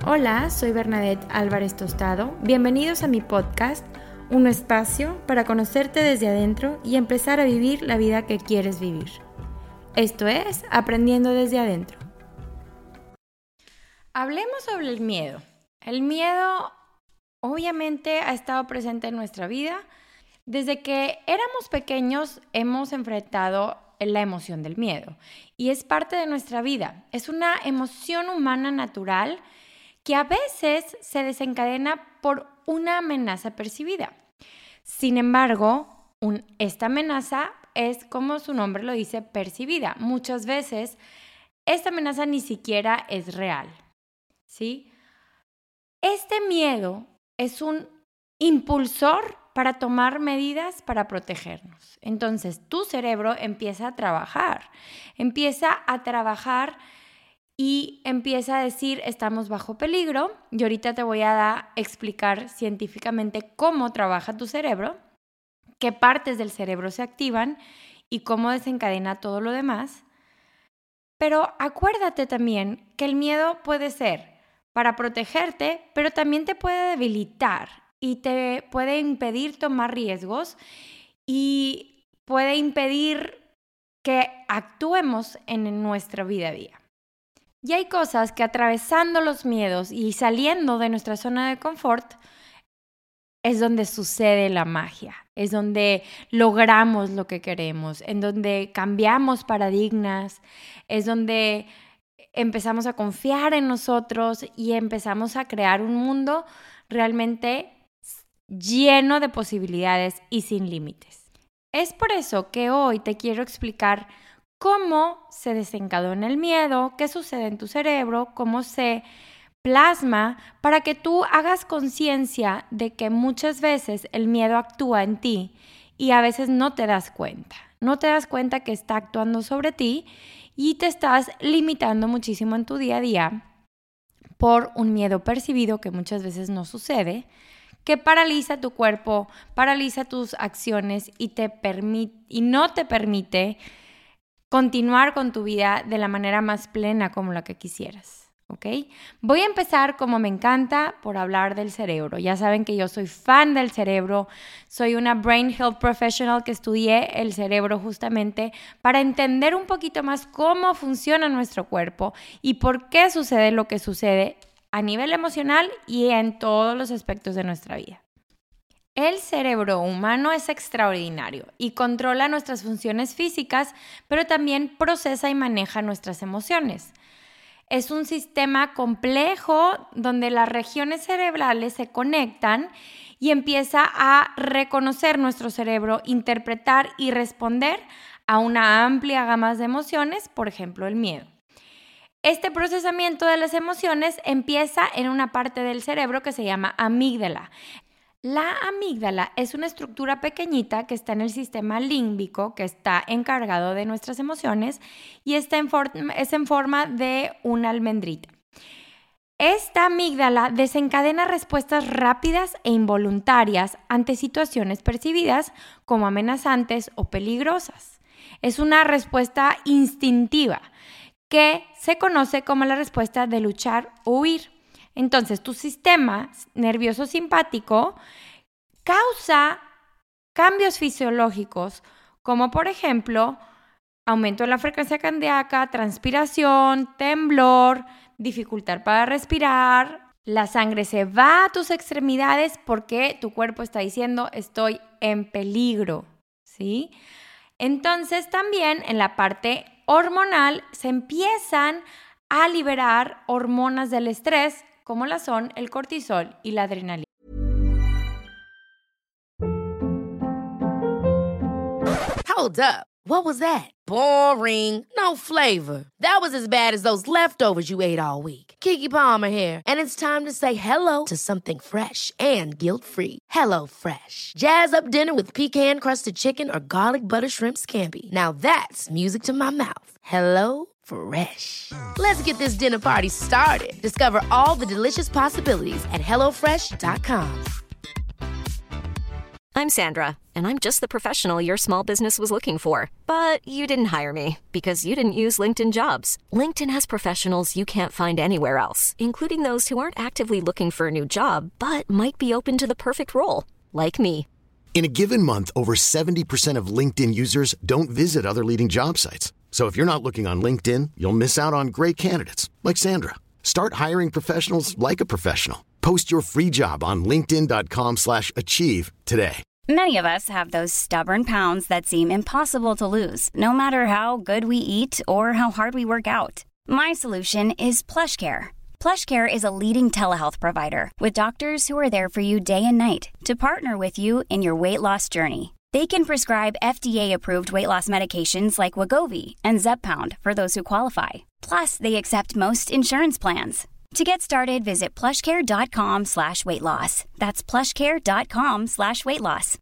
Hola, soy Bernadette Álvarez Tostado. Bienvenidos a mi podcast, un espacio para conocerte desde adentro y empezar a vivir la vida que quieres vivir. Esto es Aprendiendo desde Adentro. Hablemos sobre el miedo. El miedo obviamente ha estado presente en nuestra vida. Desde que éramos pequeños hemos enfrentado la emoción del miedo y es parte de nuestra vida. Es una emoción humana natural que a veces se desencadena por una amenaza percibida. Sin embargo, esta amenaza es, como su nombre lo dice, percibida. Muchas veces esta amenaza ni siquiera es real, ¿sí? Este miedo es un impulsor para tomar medidas para protegernos. Entonces, tu cerebro empieza a trabajar y empieza a decir, estamos bajo peligro. Y ahorita te voy a explicar científicamente cómo trabaja tu cerebro, qué partes del cerebro se activan y cómo desencadena todo lo demás. Pero acuérdate también que el miedo puede ser para protegerte, pero también te puede debilitar y te puede impedir tomar riesgos y puede impedir que actuemos en nuestra vida a día. Y hay cosas que atravesando los miedos y saliendo de nuestra zona de confort es donde sucede la magia, es donde logramos lo que queremos, en donde cambiamos paradigmas, es donde empezamos a confiar en nosotros y empezamos a crear un mundo realmente lleno de posibilidades y sin límites. Es por eso que hoy te quiero explicar cómo se desencadena el miedo, qué sucede en tu cerebro, cómo se plasma, para que tú hagas conciencia de que muchas veces el miedo actúa en ti y a veces no te das cuenta. No te das cuenta que está actuando sobre ti y te estás limitando muchísimo en tu día a día por un miedo percibido que muchas veces no sucede, que paraliza tu cuerpo, paraliza tus acciones y no te permite continuar con tu vida de la manera más plena como la que quisieras, ¿ok? Voy a empezar, como me encanta, por hablar del cerebro. Ya saben que yo soy fan del cerebro, soy una Brain Health Professional que estudié el cerebro justamente para entender un poquito más cómo funciona nuestro cuerpo y por qué sucede lo que sucede a nivel emocional y en todos los aspectos de nuestra vida. El cerebro humano es extraordinario y controla nuestras funciones físicas, pero también procesa y maneja nuestras emociones. Es un sistema complejo donde las regiones cerebrales se conectan y empieza a reconocer nuestro cerebro, interpretar y responder a una amplia gama de emociones, por ejemplo, el miedo. Este procesamiento de las emociones empieza en una parte del cerebro que se llama amígdala. La amígdala es una estructura pequeñita que está en el sistema límbico, que está encargado de nuestras emociones y es en forma de una almendrita. Esta amígdala desencadena respuestas rápidas e involuntarias ante situaciones percibidas como amenazantes o peligrosas. Es una respuesta instintiva que se conoce como la respuesta de luchar o huir. Entonces, tu sistema nervioso simpático causa cambios fisiológicos, como por ejemplo, aumento de la frecuencia cardíaca, transpiración, temblor, dificultad para respirar. La sangre se va a tus extremidades porque tu cuerpo está diciendo estoy en peligro, ¿sí? Entonces, también en la parte hormonal se empiezan a liberar hormonas del estrés, como la son el cortisol y la adrenalina. Hold up. What was that? Boring. No flavor. That was as bad as those leftovers you ate all week. Keke Palmer here, and it's time to say hello to something fresh and guilt-free. Hello Fresh. Jazz up dinner with pecan-crusted chicken or garlic butter shrimp scampi. Now that's music to my mouth. Hello Fresh. Let's get this dinner party started. Discover all the delicious possibilities at HelloFresh.com. I'm Sandra, and I'm just the professional your small business was looking for. But you didn't hire me because you didn't use LinkedIn Jobs. LinkedIn has professionals you can't find anywhere else, including those who aren't actively looking for a new job, but might be open to the perfect role, like me. In a given month, over 70% of LinkedIn users don't visit other leading job sites. So if you're not looking on LinkedIn, you'll miss out on great candidates like Sandra. Start hiring professionals like a professional. Post your free job on linkedin.com/achieve today. Many of us have those stubborn pounds that seem impossible to lose, no matter how good we eat or how hard we work out. My solution is PlushCare. PlushCare is a leading telehealth provider with doctors who are there for you day and night to partner with you in your weight loss journey. They can prescribe FDA-approved weight loss medications like Wegovy and Zepbound for those who qualify. Plus, they accept most insurance plans. To get started, visit plushcare.com/weightloss. That's plushcare.com/weightloss.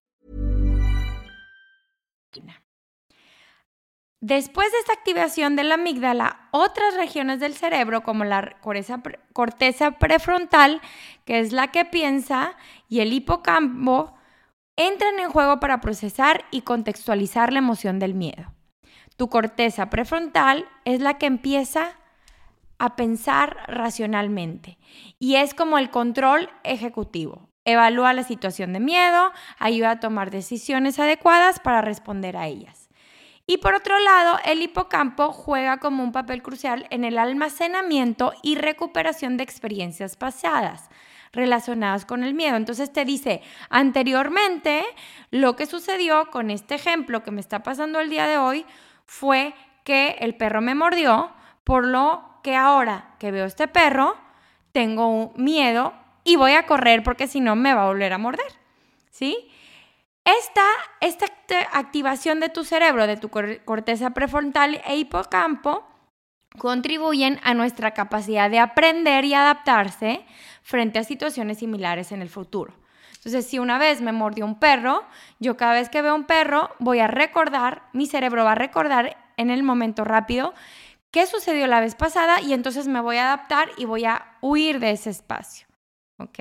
Después de esta activación de la amígdala, otras regiones del cerebro, como la corteza prefrontal, que es la que piensa, y el hipocampo, entran en juego para procesar y contextualizar la emoción del miedo. Tu corteza prefrontal es la que empieza a pensar racionalmente y es como el control ejecutivo. Evalúa la situación de miedo, ayuda a tomar decisiones adecuadas para responder a ellas. Y por otro lado, el hipocampo juega como un papel crucial en el almacenamiento y recuperación de experiencias pasadas relacionadas con el miedo. Entonces te dice, anteriormente, lo que sucedió con este ejemplo que me está pasando el día de hoy fue que el perro me mordió, por lo que ahora que veo este perro, tengo un miedo y voy a correr porque si no me va a volver a morder, ¿sí? Esta activación de tu cerebro, de tu corteza prefrontal e hipocampo, contribuyen a nuestra capacidad de aprender y adaptarse frente a situaciones similares en el futuro. Entonces, si una vez me mordió un perro, yo cada vez que veo un perro voy a recordar, mi cerebro va a recordar en el momento rápido qué sucedió la vez pasada y entonces me voy a adaptar y voy a huir de ese espacio, ¿ok?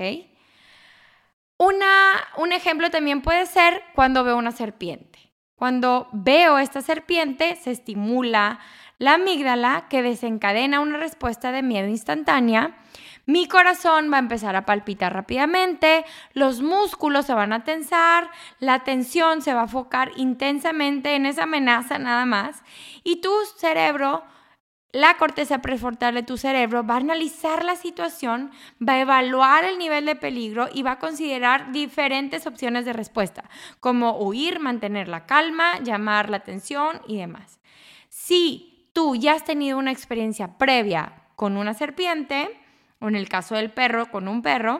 Un ejemplo también puede ser cuando veo una serpiente. Cuando veo esta serpiente, se estimula la amígdala que desencadena una respuesta de miedo instantánea. Mi corazón va a empezar a palpitar rápidamente, los músculos se van a tensar, la atención se va a enfocar intensamente en esa amenaza nada más y tu cerebro, la corteza prefrontal de tu cerebro va a analizar la situación, va a evaluar el nivel de peligro y va a considerar diferentes opciones de respuesta, como huir, mantener la calma, llamar la atención y demás. Si tú ya has tenido una experiencia previa con una serpiente, o en el caso del perro, con un perro,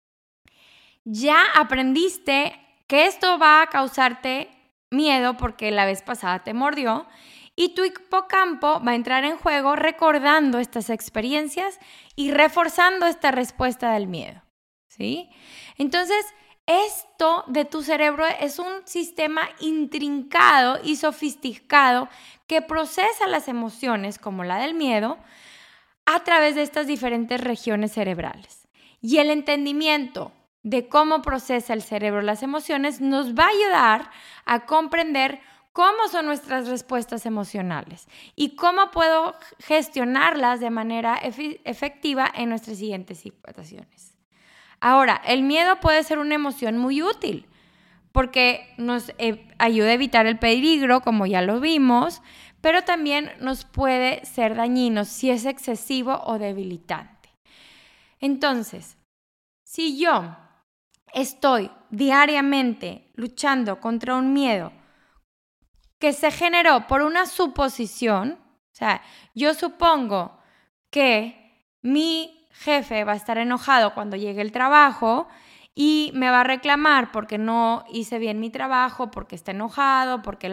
ya aprendiste que esto va a causarte miedo porque la vez pasada te mordió y tu hipocampo va a entrar en juego recordando estas experiencias y reforzando esta respuesta del miedo, ¿sí? Entonces, esto de tu cerebro es un sistema intrincado y sofisticado que procesa las emociones, como la del miedo, a través de estas diferentes regiones cerebrales. Y el entendimiento de cómo procesa el cerebro las emociones nos va a ayudar a comprender cómo son nuestras respuestas emocionales y cómo puedo gestionarlas de manera efectiva en nuestras siguientes situaciones. Ahora, el miedo puede ser una emoción muy útil porque nos ayuda a evitar el peligro, como ya lo vimos, pero también nos puede ser dañino si es excesivo o debilitante. Entonces, si yo estoy diariamente luchando contra un miedo que se generó por una suposición, o sea, yo supongo que mi jefe va a estar enojado cuando llegue el trabajo y me va a reclamar porque no hice bien mi trabajo, porque está enojado, porque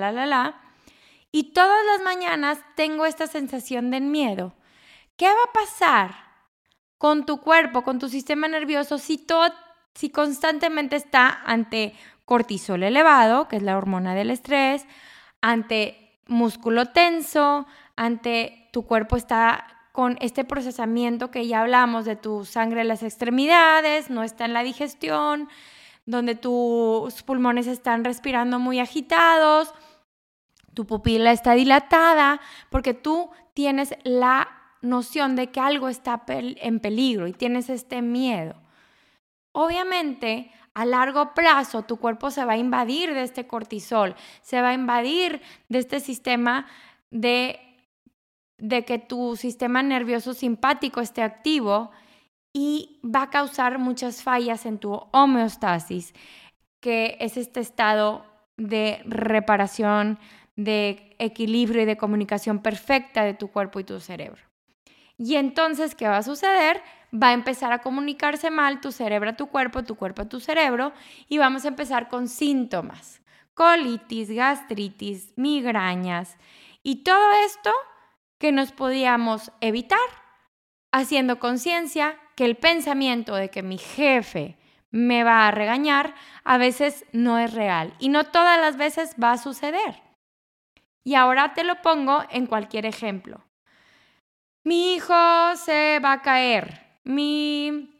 y todas las mañanas tengo esta sensación de miedo. ¿Qué va a pasar con tu cuerpo, con tu sistema nervioso si constantemente está ante cortisol elevado, que es la hormona del estrés, ante músculo tenso, ante tu cuerpo está con este procesamiento que ya hablamos de tu sangre en las extremidades, no está en la digestión, donde tus pulmones están respirando muy agitados, tu pupila está dilatada, porque tú tienes la noción de que algo está en peligro y tienes este miedo. Obviamente, a largo plazo, tu cuerpo se va a invadir de este cortisol, se va a invadir de este sistema de que tu sistema nervioso simpático esté activo y va a causar muchas fallas en tu homeostasis, que es este estado de reparación, de equilibrio y de comunicación perfecta de tu cuerpo y tu cerebro. Y entonces, ¿qué va a suceder? Va a empezar a comunicarse mal tu cerebro a tu cuerpo a tu cerebro, y vamos a empezar con síntomas: colitis, gastritis, migrañas, y todo esto que nos podíamos evitar haciendo conciencia que el pensamiento de que mi jefe me va a regañar a veces no es real y no todas las veces va a suceder. Y ahora te lo pongo en cualquier ejemplo. Mi hijo se va a caer, mi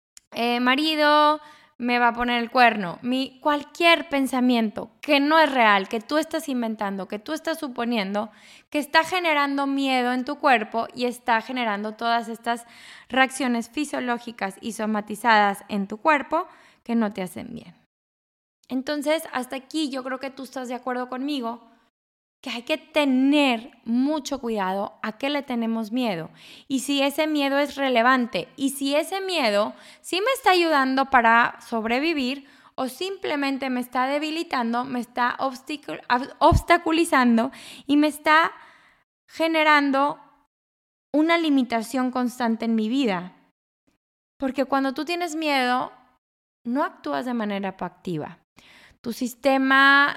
marido me va a poner el cuerno, cualquier pensamiento que no es real, que tú estás inventando, que tú estás suponiendo, que está generando miedo en tu cuerpo y está generando todas estas reacciones fisiológicas y somatizadas en tu cuerpo que no te hacen bien. Entonces, hasta aquí yo creo que tú estás de acuerdo conmigo que hay que tener mucho cuidado a qué le tenemos miedo y si ese miedo es relevante y si ese miedo sí me está ayudando para sobrevivir o simplemente me está debilitando, me está obstaculizando y me está generando una limitación constante en mi vida. Porque cuando tú tienes miedo, no actúas de manera proactiva. Tu sistema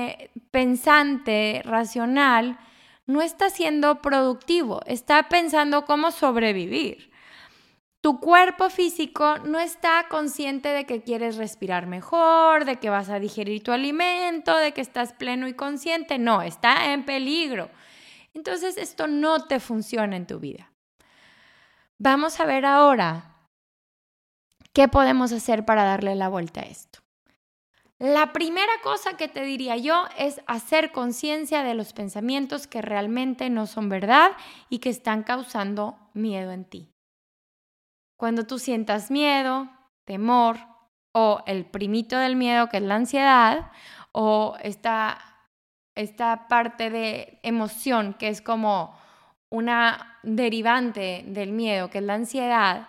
pensante, racional, no está siendo productivo, está pensando cómo sobrevivir. Tu cuerpo físico no está consciente de que quieres respirar mejor, de que vas a digerir tu alimento, de que estás pleno y consciente. No, está en peligro. Entonces, esto no te funciona en tu vida. Vamos a ver ahora qué podemos hacer para darle la vuelta a esto. La primera cosa que te diría yo es hacer conciencia de los pensamientos que realmente no son verdad y que están causando miedo en ti. Cuando tú sientas miedo, temor o el primito del miedo, que es la ansiedad, o esta parte de emoción que es como una derivante del miedo, que es la ansiedad,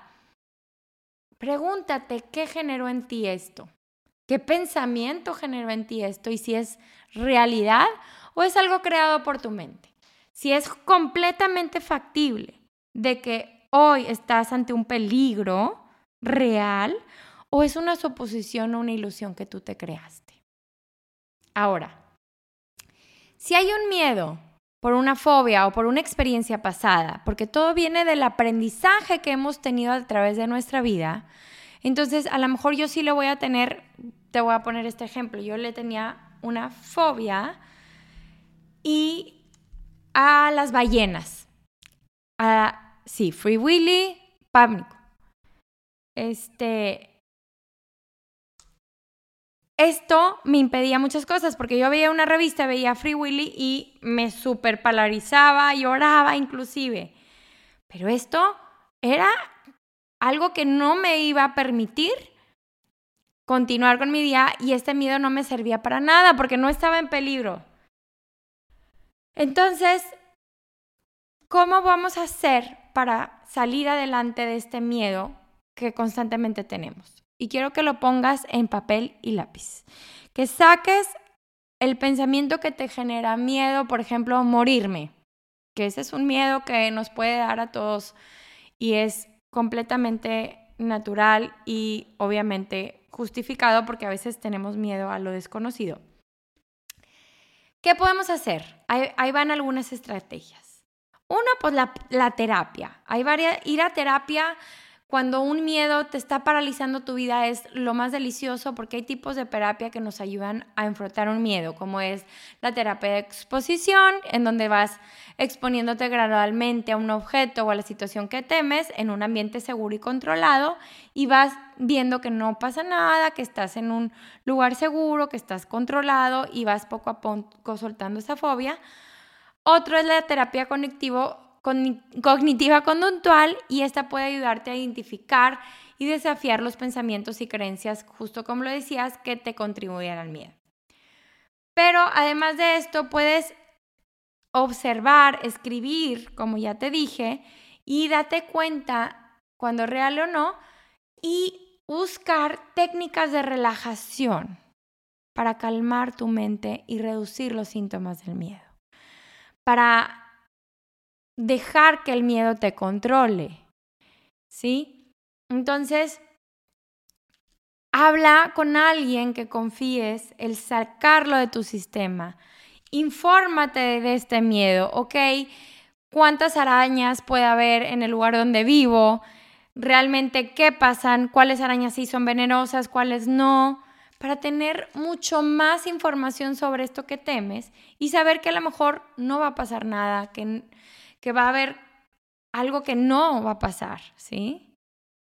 pregúntate qué generó en ti esto. ¿Qué pensamiento generó en ti esto? Y si es realidad o es algo creado por tu mente. Si es completamente factible de que hoy estás ante un peligro real o es una suposición o una ilusión que tú te creaste. Ahora, si hay un miedo por una fobia o por una experiencia pasada, porque todo viene del aprendizaje que hemos tenido a través de nuestra vida, entonces a lo mejor yo sí le voy a tener, te voy a poner este ejemplo, yo le tenía una fobia y a las ballenas, Free Willy, pánico. Esto me impedía muchas cosas porque yo veía una revista, veía Free Willy y me súper polarizaba, lloraba inclusive. Pero esto era algo que no me iba a permitir continuar con mi día y este miedo no me servía para nada porque no estaba en peligro. Entonces, ¿cómo vamos a hacer para salir adelante de este miedo que constantemente tenemos? Y quiero que lo pongas en papel y lápiz. Que saques el pensamiento que te genera miedo, por ejemplo, morirme. Que ese es un miedo que nos puede dar a todos y es completamente natural y obviamente justificado porque a veces tenemos miedo a lo desconocido. ¿Qué podemos hacer? Ahí van algunas estrategias. Uno, pues la terapia. Ir a terapia cuando un miedo te está paralizando tu vida es lo más delicioso porque hay tipos de terapia que nos ayudan a enfrentar un miedo, como es la terapia de exposición, en donde vas exponiéndote gradualmente a un objeto o a la situación que temes en un ambiente seguro y controlado y vas viendo que no pasa nada, que estás en un lugar seguro, que estás controlado y vas poco a poco soltando esa fobia. Otro es la terapia cognitiva conductual y esta puede ayudarte a identificar y desafiar los pensamientos y creencias, justo como lo decías, que te contribuyen al miedo. Pero además de esto puedes observar, escribir, como ya te dije, y date cuenta cuando es real o no y buscar técnicas de relajación para calmar tu mente y reducir los síntomas del miedo. Para dejar que el miedo te controle, ¿sí? Entonces, habla con alguien que confíes, el sacarlo de tu sistema. Infórmate de este miedo, ¿ok? ¿Cuántas arañas puede haber en el lugar donde vivo? ¿Realmente qué pasan? ¿Cuáles arañas sí son venenosas? ¿Cuáles no? Para tener mucho más información sobre esto que temes y saber que a lo mejor no va a pasar nada, que va a haber algo que no va a pasar, ¿sí?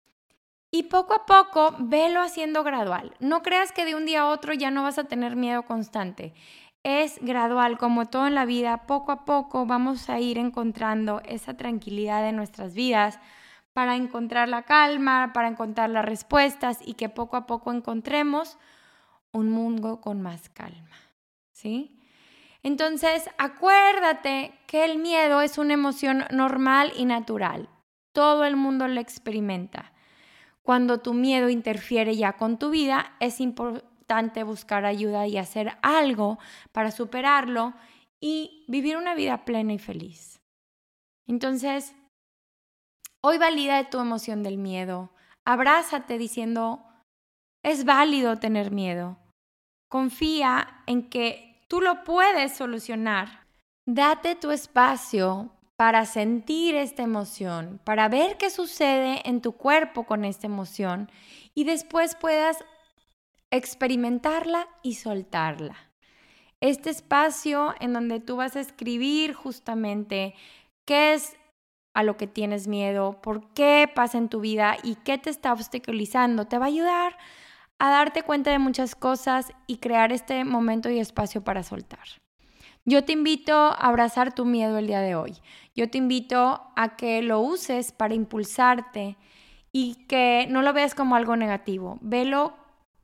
Y poco a poco, velo haciendo gradual. No creas que de un día a otro ya no vas a tener miedo constante. Es gradual, como todo en la vida. Poco a poco vamos a ir encontrando esa tranquilidad en nuestras vidas para encontrar la calma, para encontrar las respuestas y que poco a poco encontremos un mundo con más calma, ¿sí? Entonces, acuérdate que el miedo es una emoción normal y natural. Todo el mundo lo experimenta. Cuando tu miedo interfiere ya con tu vida, es importante buscar ayuda y hacer algo para superarlo y vivir una vida plena y feliz. Entonces, hoy valida tu emoción del miedo. Abrázate diciendo, es válido tener miedo. Confía en que tú lo puedes solucionar. Date tu espacio para sentir esta emoción, para ver qué sucede en tu cuerpo con esta emoción y después puedas experimentarla y soltarla. Este espacio en donde tú vas a escribir justamente qué es a lo que tienes miedo, por qué pasa en tu vida y qué te está obstaculizando, te va a ayudar a darte cuenta de muchas cosas y crear este momento y espacio para soltar. Yo te invito a abrazar tu miedo el día de hoy. Yo te invito a que lo uses para impulsarte y que no lo veas como algo negativo. Velo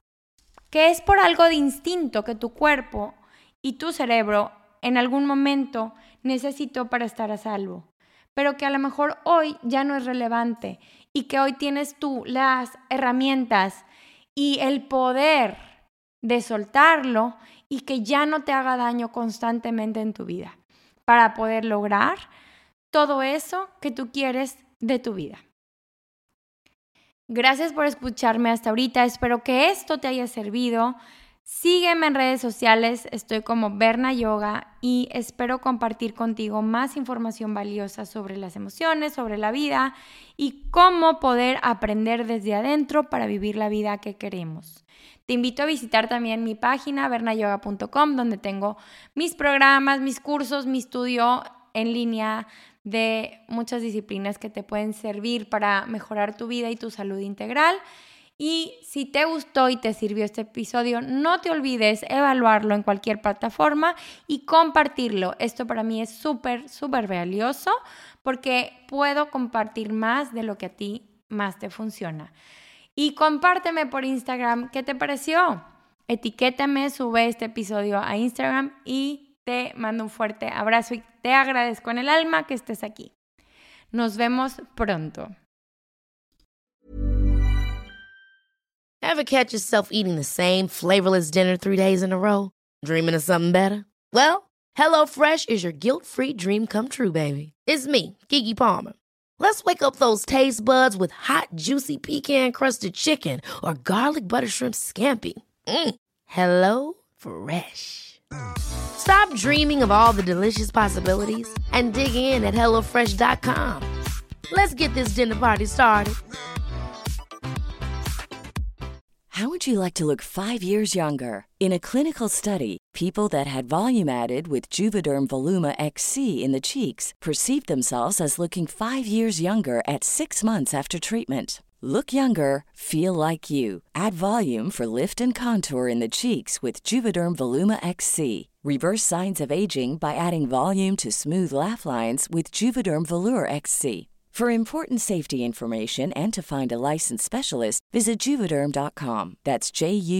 que es por algo de instinto que tu cuerpo y tu cerebro en algún momento necesitó para estar a salvo, pero que a lo mejor hoy ya no es relevante y que hoy tienes tú las herramientas y el poder de soltarlo y que ya no te haga daño constantemente en tu vida para poder lograr todo eso que tú quieres de tu vida. Gracias por escucharme hasta ahorita. Espero que esto te haya servido. Sígueme en redes sociales, estoy como Berna Yoga y espero compartir contigo más información valiosa sobre las emociones, sobre la vida y cómo poder aprender desde adentro para vivir la vida que queremos. Te invito a visitar también mi página bernayoga.com, donde tengo mis programas, mis cursos, mi estudio en línea de muchas disciplinas que te pueden servir para mejorar tu vida y tu salud integral. Y si te gustó y te sirvió este episodio, no te olvides evaluarlo en cualquier plataforma y compartirlo. Esto para mí es súper, súper valioso porque puedo compartir más de lo que a ti más te funciona. Y compárteme por Instagram qué te pareció. Etiquétame, sube este episodio a Instagram y te mando un fuerte abrazo y te agradezco en el alma que estés aquí. Nos vemos pronto. Ever catch yourself eating the same flavorless dinner 3 days in a row? Dreaming of something better? Well, HelloFresh is your guilt-free dream come true, baby. It's me, Keke Palmer. Let's wake up those taste buds with hot, juicy pecan-crusted chicken or garlic butter shrimp scampi. Hello Fresh. Stop dreaming of all the delicious possibilities and dig in at HelloFresh.com. Let's get this dinner party started. would you like to look 5 years younger? In a clinical study, people that had volume added with Juvederm Voluma XC in the cheeks perceived themselves as looking 5 years younger at 6 months after treatment. Look younger, feel like you. Add volume for lift and contour in the cheeks with Juvederm Voluma XC. Reverse signs of aging by adding volume to smooth laugh lines with Juvederm Volure XC. For important safety information and to find a licensed specialist, visit Juvederm.com. That's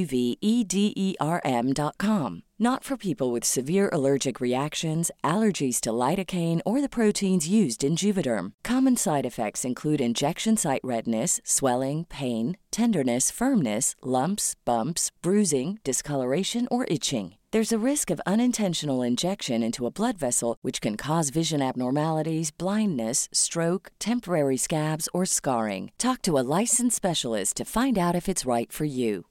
JUVEDERM.com. Not for people with severe allergic reactions, allergies to lidocaine, or the proteins used in Juvederm. Common side effects include injection site redness, swelling, pain, tenderness, firmness, lumps, bumps, bruising, discoloration, or itching. There's a risk of unintentional injection into a blood vessel, which can cause vision abnormalities, blindness, stroke, temporary scabs, or scarring. Talk to a licensed specialist to find out if it's right for you.